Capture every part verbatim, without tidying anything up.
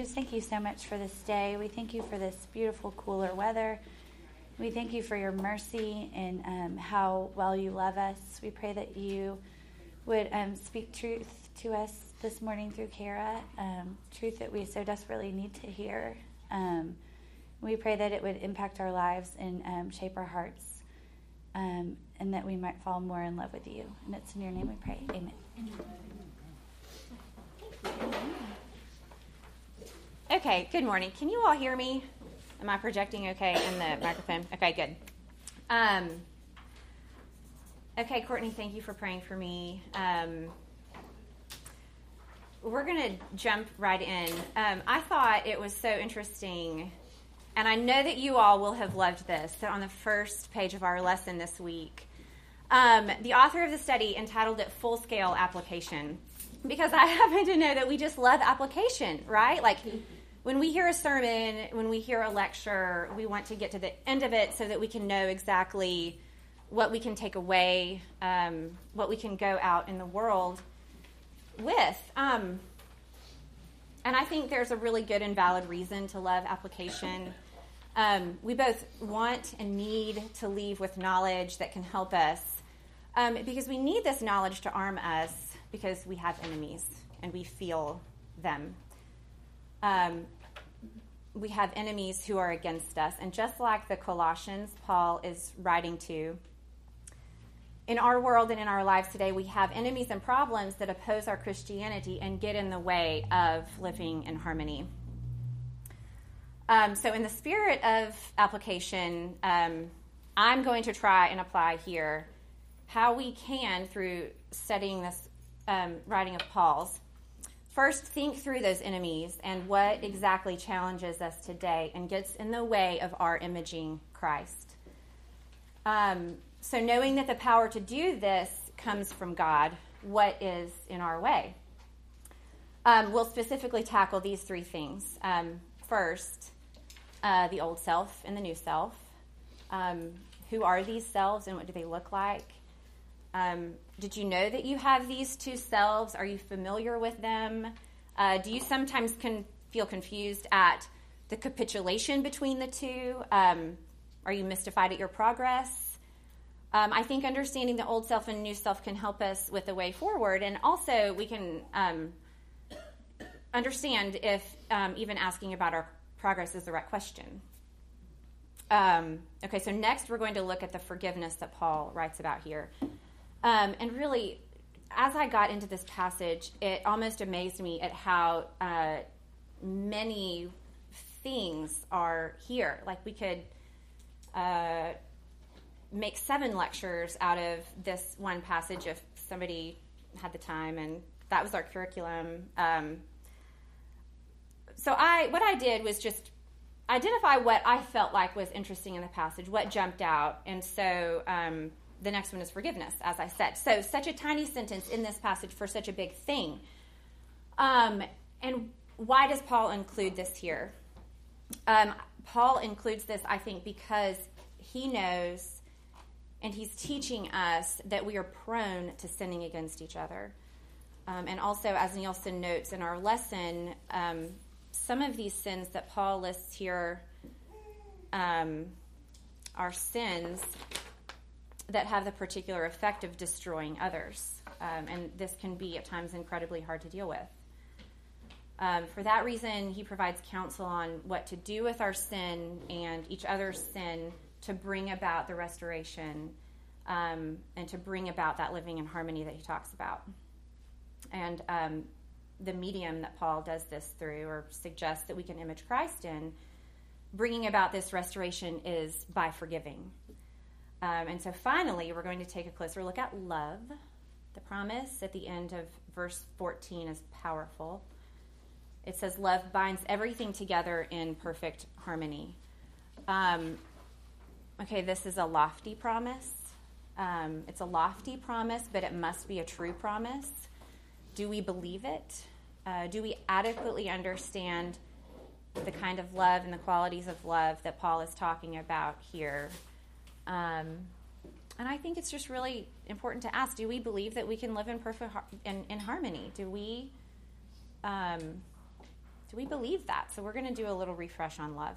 just thank you so much for this day. We thank you for this beautiful, cooler weather. We thank you for your mercy and um, how well you love us. We pray that you would um, speak truth to us this morning through Kara, um, truth that we so desperately need to hear. Um, we pray that it would impact our lives and um, shape our hearts, um, and that we might fall more in love with you. And it's in your name we pray. Amen. Okay, good morning. Can you all hear me? Am I projecting okay in the microphone? Okay, good. Um, okay, Courtney, thank you for praying for me. Um, we're going to jump right in. Um, I thought it was so interesting, and I know that you all will have loved this, that on the first page of our lesson this week, um, the author of the study entitled it Full-Scale Application, because I happen to know that we just love application, right? Like, when we hear a sermon, when we hear a lecture, we want to get to the end of it so that we can know exactly what we can take away, um, what we can go out in the world with. Um, and I think there's a really good and valid reason to love application. Um, we both want and need to leave with knowledge that can help us, um, because we need this knowledge to arm us because we have enemies and we feel them. Um, we have enemies who are against us. And just like the Colossians Paul is writing to, in our world and in our lives today, we have enemies and problems that oppose our Christianity and get in the way of living in harmony. Um, so in the spirit of application, um, I'm going to try and apply here how we can, through studying this um, writing of Paul's, first, think through those enemies and what exactly challenges us today and gets in the way of our imaging Christ. Um, so knowing that the power to do this comes from God, what is in our way? Um, we'll specifically tackle these three things. Um, first, uh, the old self and the new self. Um, who are these selves and what do they look like? Um, did you know that you have these two selves? Are you familiar with them? Uh, do you sometimes can feel confused at the capitulation between the two? Um, are you mystified at your progress? Um, I think understanding the old self and new self can help us with the way forward. And also we can um, understand if um, even asking about our progress is the right question. Um, okay, so next we're going to look at the forgiveness that Paul writes about here. Um, and really, as I got into this passage, it almost amazed me at how uh, many things are here. Like, we could uh, make seven lectures out of this one passage if somebody had the time, and that was our curriculum. Um, so I, what I did was just identify what I felt like was interesting in the passage, what jumped out, and so um, the next one is forgiveness, as I said. So such a tiny sentence in this passage for such a big thing. Um, and why does Paul include this here? Um, Paul includes this, I think, because he knows and he's teaching us that we are prone to sinning against each other. Um, and also, as Nielsen notes in our lesson, um, some of these sins that Paul lists here um, are sins that have the particular effect of destroying others. Um, and this can be, at times, incredibly hard to deal with. Um, for that reason, he provides counsel on what to do with our sin and each other's sin to bring about the restoration um, and to bring about that living in harmony that he talks about. And um, the medium that Paul does this through, or suggests that we can image Christ in, bringing about this restoration is by forgiving. Um, and so finally, we're going to take a closer look at love. The promise at the end of verse fourteen is powerful. It says, love binds everything together in perfect harmony. Um, okay, this is a lofty promise. Um, it's a lofty promise, but it must be a true promise. Do we believe it? Uh, do we adequately understand the kind of love and the qualities of love that Paul is talking about here? Um, and I think it's just really important to ask, do we believe that we can live in perfect har- in, in harmony? Do we... Um, Do we believe that? So we're going to do a little refresh on love.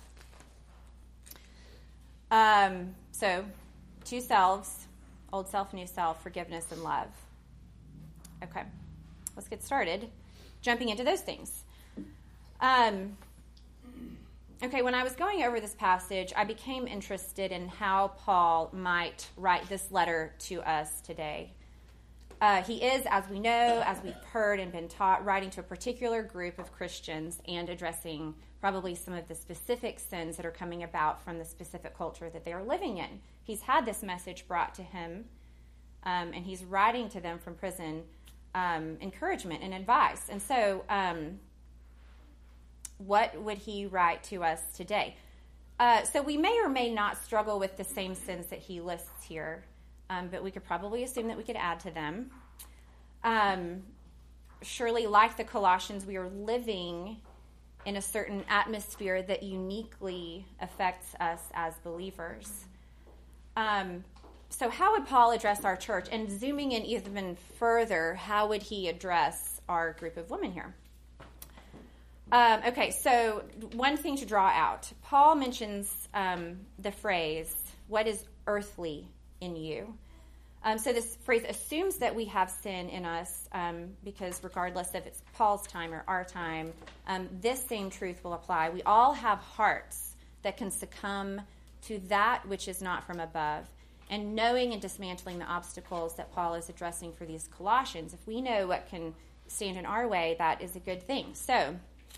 Um, so, two selves, old self, new self, forgiveness, and love. Okay, let's get started jumping into those things. Um, okay, when I was going over this passage, I became interested in how Paul might write this letter to us today. Uh, he is, as we know, as we've heard and been taught, writing to a particular group of Christians and addressing probably some of the specific sins that are coming about from the specific culture that they are living in. He's had this message brought to him, um, and he's writing to them from prison um, encouragement and advice. And so um, what would he write to us today? Uh, so we may or may not struggle with the same sins that he lists here. Um, but we could probably assume that we could add to them. Um, surely, like the Colossians, we are living in a certain atmosphere that uniquely affects us as believers. Um, so how would Paul address our church? And zooming in even further, how would he address our group of women here? Um, okay, so one thing to draw out. Paul mentions um, the phrase, what is earthly in you? Um, so this phrase assumes that we have sin in us um, because regardless if it's Paul's time or our time, um, this same truth will apply. We all have hearts that can succumb to that which is not from above. And knowing and dismantling the obstacles that Paul is addressing for these Colossians, if we know what can stand in our way, that is a good thing. So,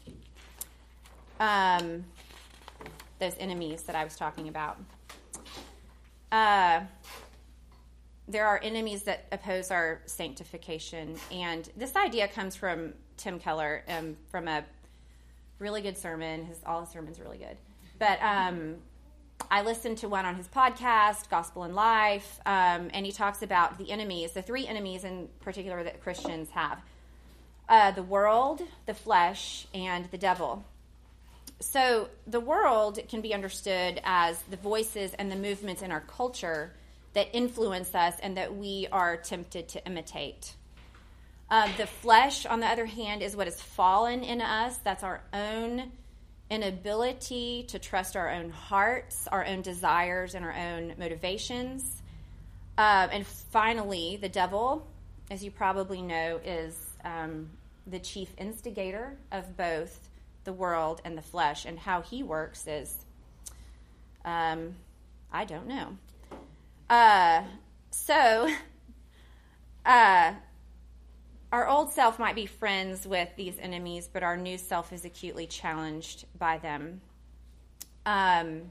um, those enemies that I was talking about. Uh, there are enemies that oppose our sanctification. And this idea comes from Tim Keller, um, from a really good sermon. His, all his sermons are really good. But um, I listened to one on his podcast, Gospel in Life, um, and he talks about the enemies, the three enemies in particular that Christians have. Uh, the world, the flesh, and the devil. So the world can be understood as the voices and the movements in our culture that influence us and that we are tempted to imitate. Um, the flesh, on the other hand, is what has fallen in us. That's our own inability to trust our own hearts, our own desires, and our own motivations. Uh, and finally, the devil, as you probably know, is um, the chief instigator of both the world and the flesh. And how he works is, um, I don't know. Uh, so, uh, our old self might be friends with these enemies, but our new self is acutely challenged by them. Um,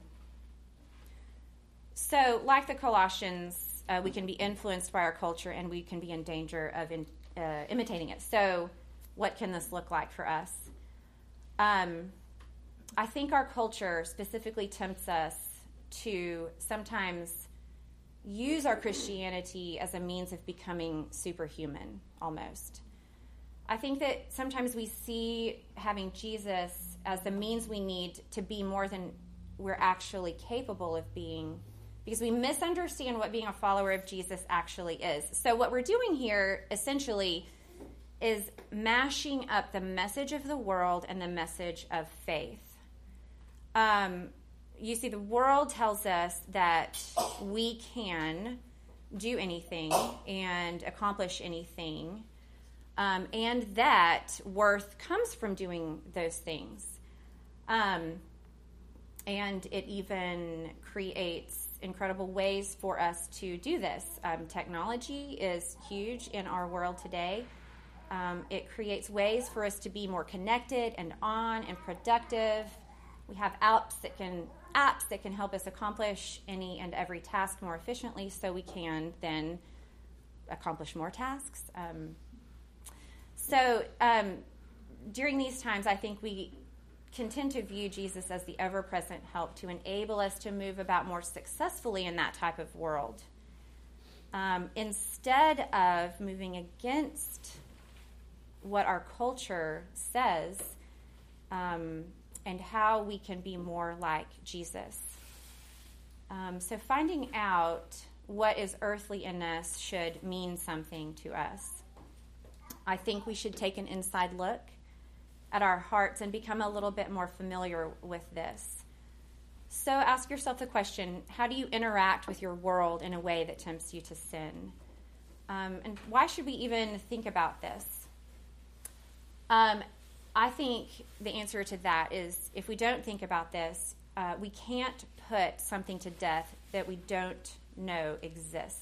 so, like the Colossians, uh, we can be influenced by our culture and we can be in danger of in, uh, imitating it. So, what can this look like for us? Um, I think our culture specifically tempts us to sometimes use our Christianity as a means of becoming superhuman, almost. I think that sometimes we see having Jesus as the means we need to be more than we're actually capable of being, because we misunderstand what being a follower of Jesus actually is. So what we're doing here, essentially, is mashing up the message of the world and the message of faith. Um, you see, the world tells us that we can do anything and accomplish anything, um, and that worth comes from doing those things. Um, and it even creates incredible ways for us to do this. Um, technology is huge in our world today. Um, it creates ways for us to be more connected and on and productive. We have apps that can apps that can help us accomplish any and every task more efficiently, so we can then accomplish more tasks. Um, so um, during these times, I think we can tend to view Jesus as the ever-present help to enable us to move about more successfully in that type of world, um, instead of moving against what our culture says, um, and how we can be more like Jesus. Um, so finding out what is earthly in us should mean something to us. I think we should take an inside look at our hearts and become a little bit more familiar with this. So ask yourself the question, how do you interact with your world in a way that tempts you to sin? Um, and why should we even think about this? Um, I think the answer to that is if we don't think about this, uh, we can't put something to death that we don't know exists.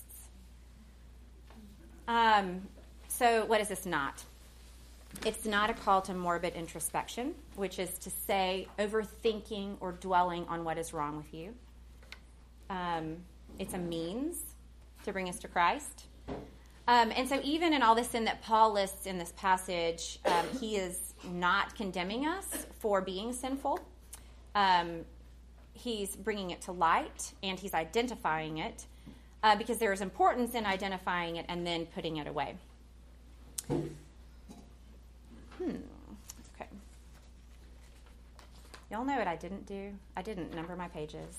Um, so what is this not? It's not a call to morbid introspection, which is to say overthinking or dwelling on what is wrong with you. Um, it's a means to bring us to Christ. Um, and so even in all the sin that Paul lists in this passage, um, he is not condemning us for being sinful. Um, he's bringing it to light, and he's identifying it, uh, because there is importance in identifying it and then putting it away. Hmm. Okay. Y'all know what I didn't do? I didn't number my pages.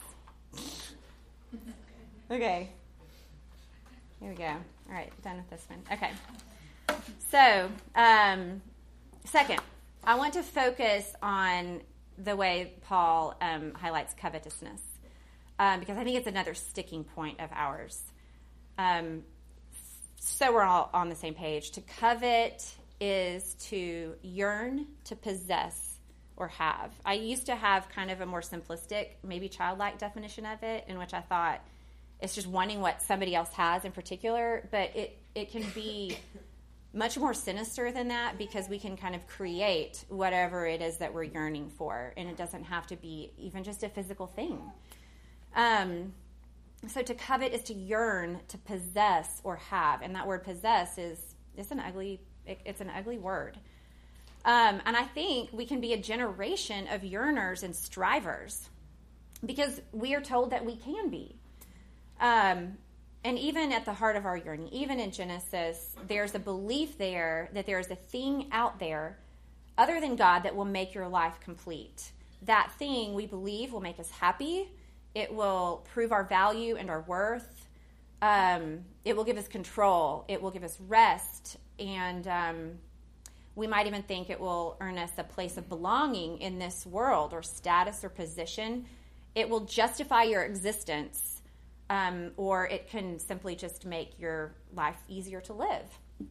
Okay. Here we go. All right, done with this one. Okay. So, um, second, I want to focus on the way Paul um, highlights covetousness, um, because I think it's another sticking point of ours. Um, so we're all on the same page. To covet is to yearn, to possess, or have. I used to have kind of a more simplistic, maybe childlike definition of it, in which I thought it's just wanting what somebody else has in particular, but it, it can be much more sinister than that, because we can kind of create whatever it is that we're yearning for, and it doesn't have to be even just a physical thing. Um, so to covet is to yearn, to possess, or have, and that word possess is it's an ugly it, it's an ugly word. Um, and I think we can be a generation of yearners and strivers, because we are told that we can be. Um, and even at the heart of our yearning, even in Genesis, there's a belief there that there's a thing out there other than God that will make your life complete. That thing, we believe, will make us happy. It will prove our value and our worth. Um, it will give us control. It will give us rest. And um, we might even think it will earn us a place of belonging in this world, or status or position. It will justify your existence. Um, or it can simply just make your life easier to live.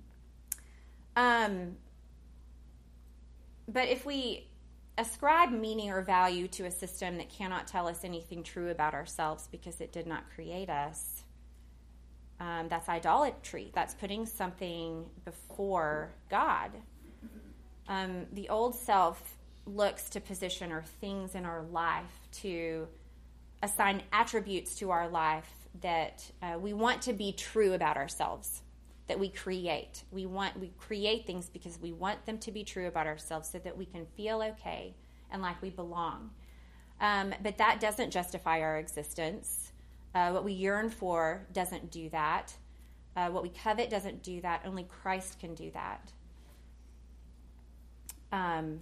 Um, but if we ascribe meaning or value to a system that cannot tell us anything true about ourselves because it did not create us, um, that's idolatry. That's putting something before God. Um, the old self looks to position or things in our life to assign attributes to our life that uh, we want to be true about ourselves, that we create. We want we create things because we want them to be true about ourselves so that we can feel okay and like we belong. Um, but that doesn't justify our existence. Uh, what we yearn for doesn't do that. Uh, what we covet doesn't do that. Only Christ can do that. Um,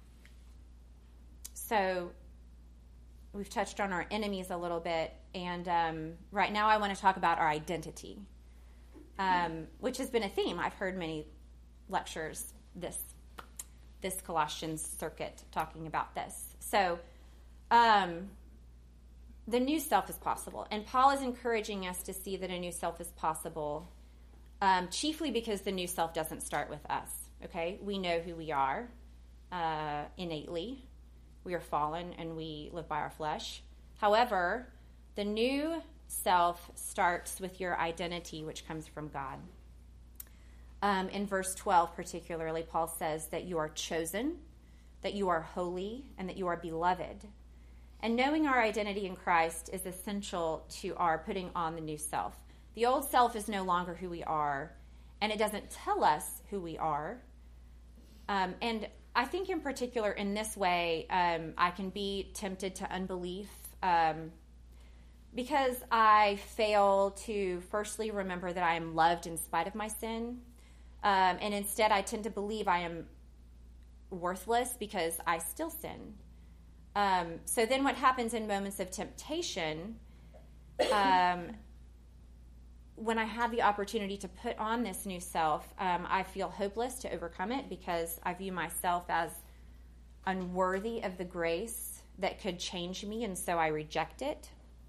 so... We've touched on our enemies a little bit, and um, right now I want to talk about our identity, um, which has been a theme. I've heard many lectures this this Colossians circuit talking about this. So um, the new self is possible, and Paul is encouraging us to see that a new self is possible, um, chiefly because the new self doesn't start with us, okay? We know who we are uh, innately. We are fallen and we live by our flesh. However, the new self starts with your identity, which comes from God. Um, in verse twelve particularly, Paul says that you are chosen, that you are holy, and that you are beloved. And knowing our identity in Christ is essential to our putting on the new self. The old self is no longer who we are, and it doesn't tell us who we are. Um, and I think in particular in this way, um, I can be tempted to unbelief um, because I fail to firstly remember that I am loved in spite of my sin. Um, and instead I tend to believe I am worthless because I still sin. Um, so then what happens in moments of temptation, um, when I have the opportunity to put on this new self, um, I feel hopeless to overcome it because I view myself as unworthy of the grace that could change me, and so I reject it.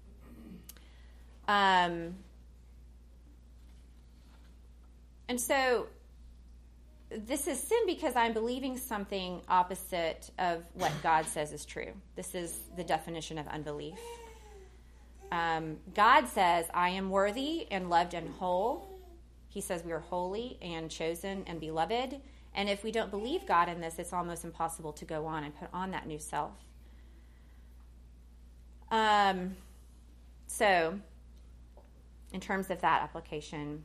Um, and so this is sin because I'm believing something opposite of what God says is true. This is the definition of unbelief. Um, God says, I am worthy and loved and whole. He says we are holy and chosen and beloved. And if we don't believe God in this, it's almost impossible to go on and put on that new self. Um, so, in terms of that application,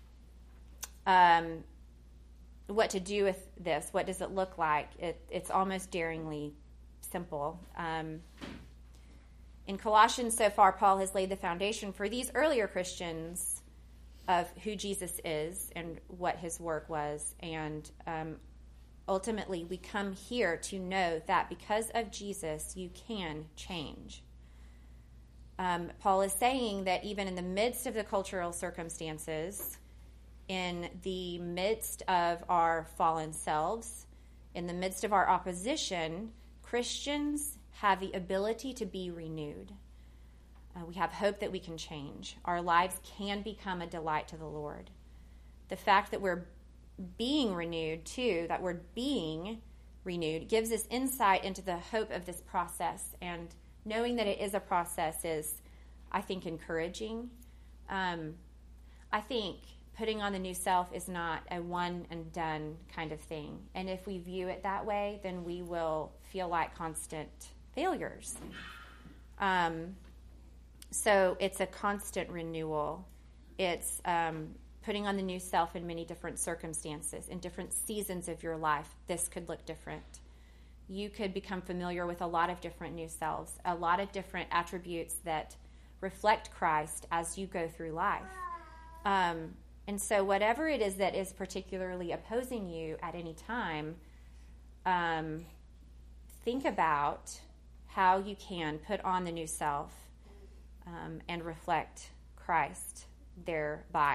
um, what to do with this? What does it look like? It, it's almost daringly simple. Um, in Colossians so far, Paul has laid the foundation for these earlier Christians of who Jesus is and what his work was. And um, ultimately, we come here to know that because of Jesus, you can change. Um, Paul is saying that even in the midst of the cultural circumstances, in the midst of our fallen selves, in the midst of our opposition, Christians have the ability to be renewed. Uh, we have hope that we can change. Our lives can become a delight to the Lord. The fact that we're being renewed, too, that we're being renewed, gives us insight into the hope of this process. And knowing that it is a process is, I think, encouraging. Um, I think putting on the new self is not a one and done kind of thing. And if we view it that way, then we will feel like constant failures. Um, so it's a constant renewal. It's um, putting on the new self in many different circumstances. In different seasons of your life, this could look different. You could become familiar with a lot of different new selves, a lot of different attributes that reflect Christ as you go through life. Um, and so whatever it is that is particularly opposing you at any time, um, think about how you can put on the new self um, and reflect Christ thereby.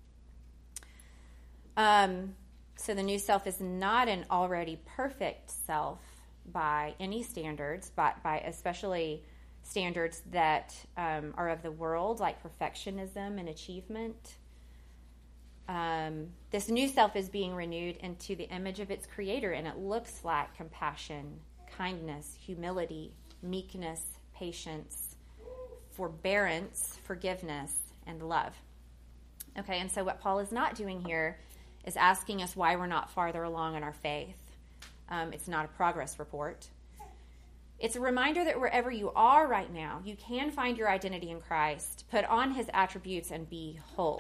Um, so the new self is not an already perfect self by any standards, but by especially standards that um, are of the world, like perfectionism and achievement. Um, this new self is being renewed into the image of its creator, and it looks like compassion, kindness, humility, meekness, patience, forbearance, forgiveness, and love. Okay, and so what Paul is not doing here is asking us why we're not farther along in our faith. Um, it's not a progress report. It's a reminder that wherever you are right now, you can find your identity in Christ, put on his attributes, and be whole.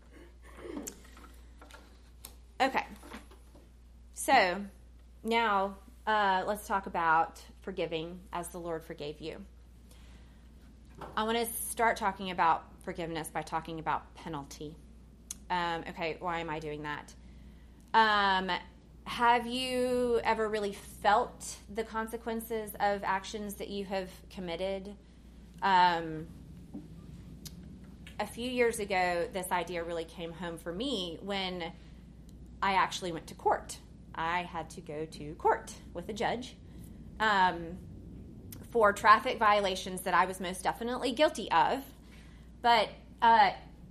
Okay, so now uh, let's talk about forgiving as the Lord forgave you. I want to start talking about forgiveness by talking about penalty. Um, okay, why am I doing that? Um, have you ever really felt the consequences of actions that you have committed? Um, a few years ago, this idea really came home for me when I actually went to court. I had to go to court with a judge um, for traffic violations that I was most definitely guilty of. But uh,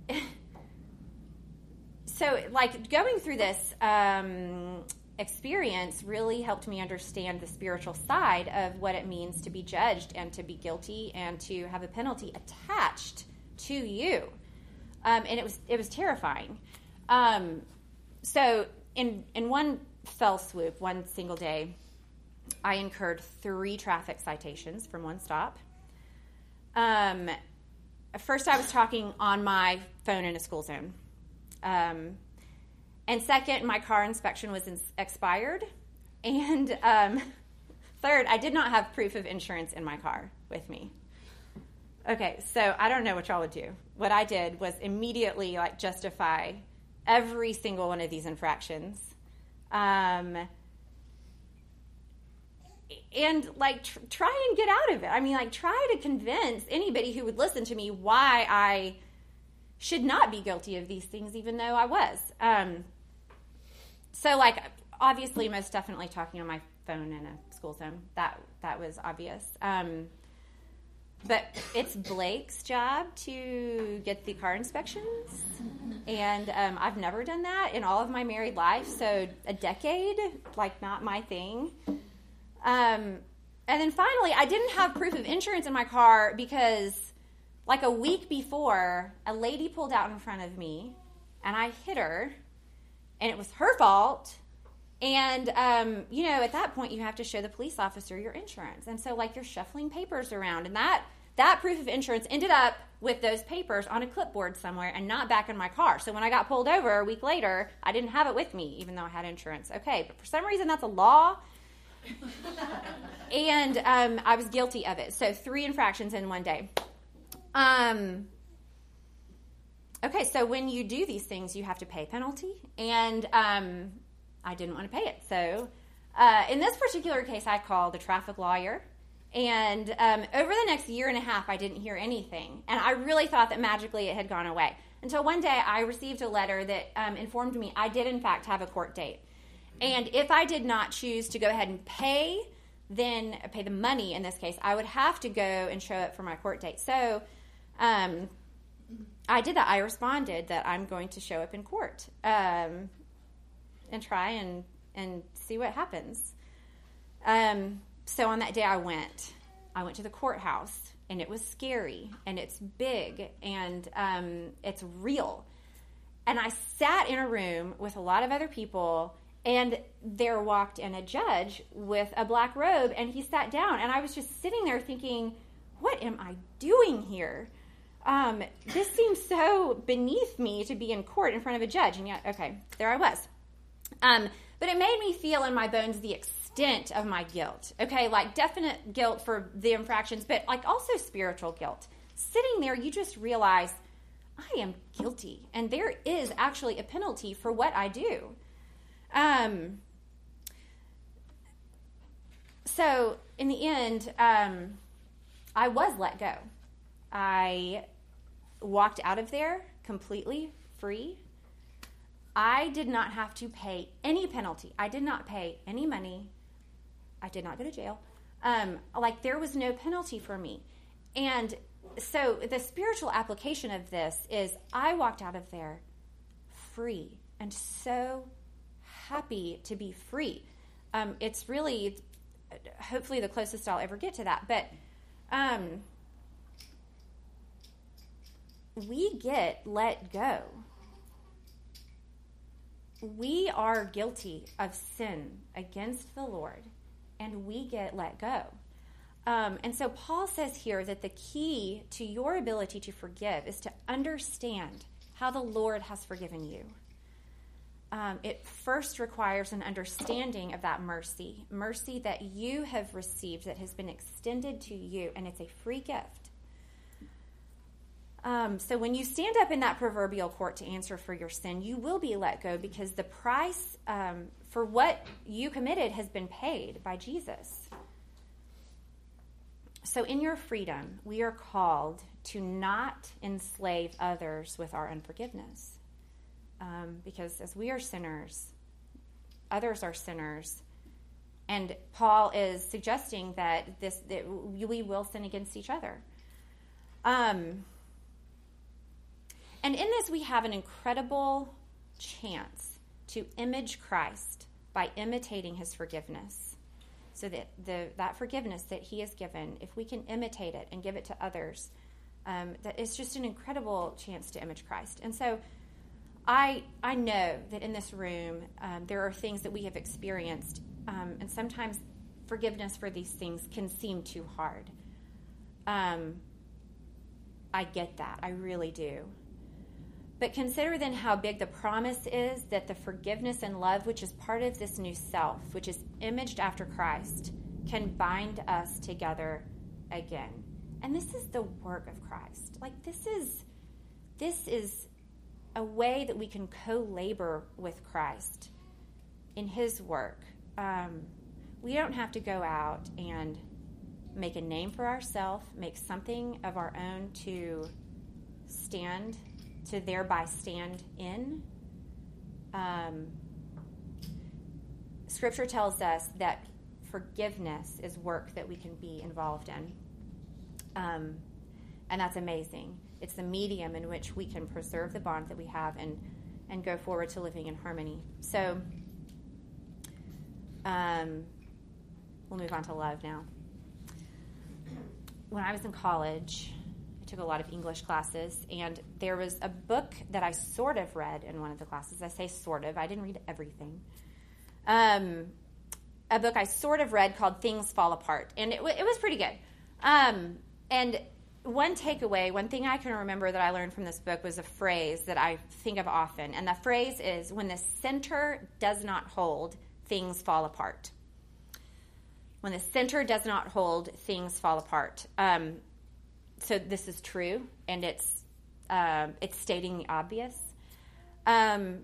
so, like, going through this um, experience really helped me understand the spiritual side of what it means to be judged and to be guilty and to have a penalty attached to you. Um, and it was it was terrifying. Um, so in in one fell swoop, one single day, I incurred three traffic citations from one stop. Um, first, I was talking on my phone in a school zone. Um, and second, my car inspection was in- expired. And um, third, I did not have proof of insurance in my car with me. Okay, so I don't know what y'all would do. What I did was immediately like justify every single one of these infractions. Um, and like tr- try and get out of it. I mean, like try to convince anybody who would listen to me why I should not be guilty of these things, even though I was. Um, so like, obviously, most definitely talking on my phone in a school zone. That that was obvious. Um, but it's Blake's job to get the car inspections, and um, I've never done that in all of my married life. So a decade, like, not my thing. Um, and then finally, I didn't have proof of insurance in my car because, like, a week before, a lady pulled out in front of me, and I hit her, and it was her fault. And, um, you know, at that point, you have to show the police officer your insurance. And so, like, you're shuffling papers around. And that, that proof of insurance ended up with those papers on a clipboard somewhere and not back in my car. So when I got pulled over a week later, I didn't have it with me, even though I had insurance. Okay, but for some reason, that's a law. and um, I was guilty of it. So three infractions in one day. Um... Okay, so when you do these things, you have to pay a penalty, and um, I didn't want to pay it. So uh, in this particular case, I called a traffic lawyer, and um, over the next year and a half, I didn't hear anything, and I really thought that magically it had gone away, until one day I received a letter that um, informed me I did, in fact, have a court date, and if I did not choose to go ahead and pay, then pay the money in this case, I would have to go and show up for my court date. So um I did that. I responded that I'm going to show up in court um, and try and, and see what happens. Um, so on that day I went. I went to the courthouse, and it was scary, and it's big, and um, it's real. And I sat in a room with a lot of other people, and there walked in a judge with a black robe, and he sat down, and I was just sitting there thinking, what am I doing here? Um, this seems so beneath me to be in court in front of a judge, and yet, okay, there I was. Um, but it made me feel in my bones the extent of my guilt, okay, like definite guilt for the infractions, but like also spiritual guilt. Sitting there, you just realize, I am guilty, and there is actually a penalty for what I do. Um, so, in the end, um, I was let go. I walked out of there completely free. I did not have to pay any penalty. I did not pay any money. I did not go to jail. Um, like, there was no penalty for me. And so the spiritual application of this is I walked out of there free and so happy to be free. Um, it's really, hopefully, the closest I'll ever get to that. But um we get let go. We are guilty of sin against the Lord, and we get let go. Um, and so Paul says here that the key to your ability to forgive is to understand how the Lord has forgiven you. Um, it first requires an understanding of that mercy, mercy that you have received, that has been extended to you, and it's a free gift. Um, so when you stand up in that proverbial court to answer for your sin, you will be let go because the price um, for what you committed has been paid by Jesus. So in your freedom, we are called to not enslave others with our unforgiveness. Um, because as we are sinners, others are sinners. And Paul is suggesting that this that we will sin against each other. Um And in this, we have an incredible chance to image Christ by imitating his forgiveness. So that the that forgiveness that he has given, if we can imitate it and give it to others, um, that it's just an incredible chance to image Christ. And so I I know that in this room, um, there are things that we have experienced, um, and sometimes forgiveness for these things can seem too hard. Um, I get that. I really do. But consider then how big the promise is that the forgiveness and love, which is part of this new self, which is imaged after Christ, can bind us together again. And this is the work of Christ. Like, this is, this is a way that we can co-labor with Christ in his work. Um, we don't have to go out and make a name for ourselves, make something of our own to stand to thereby stand in. Um, scripture tells us that forgiveness is work that we can be involved in. Um, and that's amazing. It's the medium in which we can preserve the bond that we have and, and go forward to living in harmony. So um, we'll move on to love now. When I was in college, I took a lot of English classes, and there was a book that I sort of read in one of the classes. I say sort of. I didn't read everything. Um, a book I sort of read called Things Fall Apart, and it, w- it was pretty good. Um, and one takeaway, one thing I can remember that I learned from this book was a phrase that I think of often, and the phrase is, when the center does not hold, things fall apart. When the center does not hold, things fall apart. Um, so this is true, and it's uh, it's stating the obvious. Um,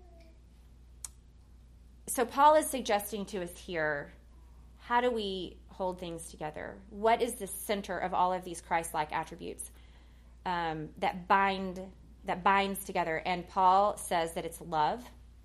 so Paul is suggesting to us here, how do we hold things together? What is the center of all of these Christ-like attributes um, that bind that binds together? And Paul says that it's love.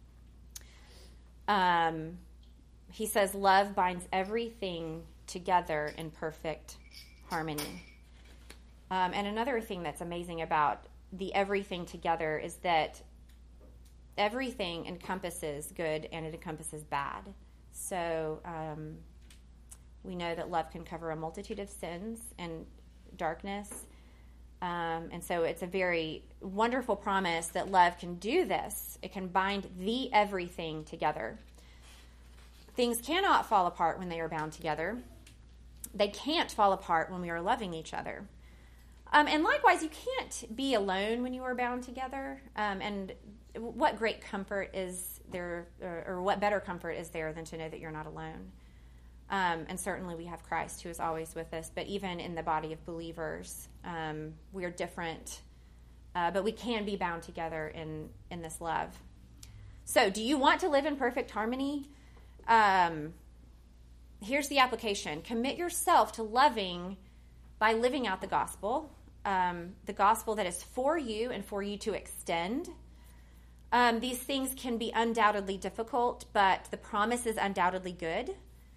Um, he says love binds everything together in perfect harmony. Um, and another thing that's amazing about the everything together is that everything encompasses good and it encompasses bad. So um, we know that love can cover a multitude of sins and darkness. Um, and so it's a very wonderful promise that love can do this. It can bind the everything together. Things cannot fall apart when they are bound together. They can't fall apart when we are loving each other. Um, and likewise, you can't be alone when you are bound together. Um, and what great comfort is there, or, or what better comfort is there than to know that you're not alone? Um, and certainly we have Christ who is always with us. But even in the body of believers, um, we are different. Uh, but we can be bound together in, in this love. So do you want to live in perfect harmony? Um, here's the application. Commit yourself to loving by living out the gospel. Um, the gospel that is for you and for you to extend. Um, these things can be undoubtedly difficult, but the promise is undoubtedly good.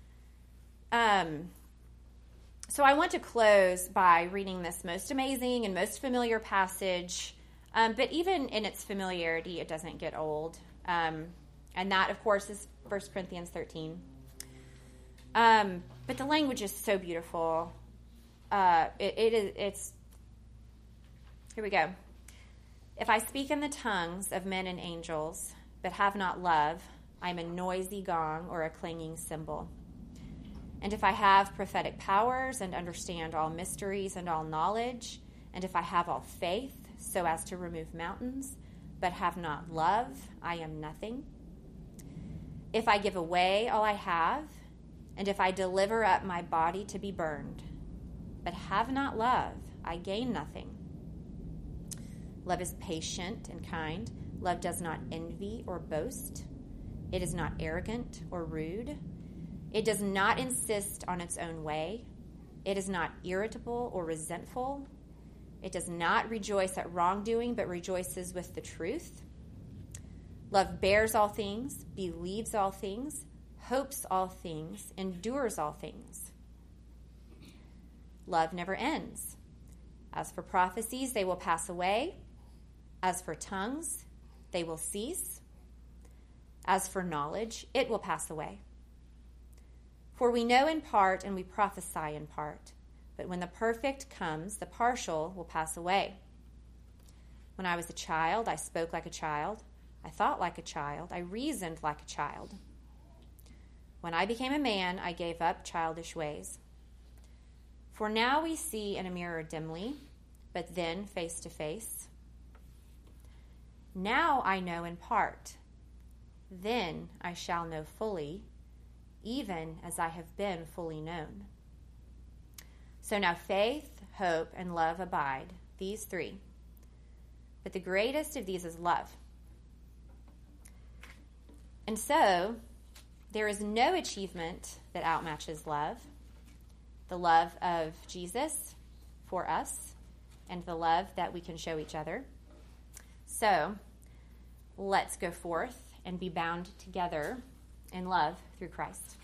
Um, so I want to close by reading this most amazing and most familiar passage, um, but even in its familiarity, it doesn't get old. Um, and that, of course, is First Corinthians thirteen. Um, but the language is so beautiful. Uh, it, it is, it's, here we go. If I speak in the tongues of men and angels, but have not love, I am a noisy gong or a clanging cymbal. And if I have prophetic powers and understand all mysteries and all knowledge, and if I have all faith so as to remove mountains, but have not love, I am nothing. If I give away all I have, and if I deliver up my body to be burned, but have not love, I gain nothing. Love is patient and kind. Love does not envy or boast. It is not arrogant or rude. It does not insist on its own way. It is not irritable or resentful. It does not rejoice at wrongdoing, but rejoices with the truth. Love bears all things, believes all things, hopes all things, endures all things. Love never ends. As for prophecies, they will pass away. As for tongues, they will cease. As for knowledge, it will pass away. For we know in part and we prophesy in part. But when the perfect comes, the partial will pass away. When I was a child, I spoke like a child. I thought like a child. I reasoned like a child. When I became a man, I gave up childish ways. For now we see in a mirror dimly, but then face to face. Now I know in part. Then I shall know fully, even as I have been fully known. So now faith, hope, and love abide, these three. But the greatest of these is love. And so, there is no achievement that outmatches love. The love of Jesus for us, and the love that we can show each other. So, let's go forth and be bound together in love through Christ.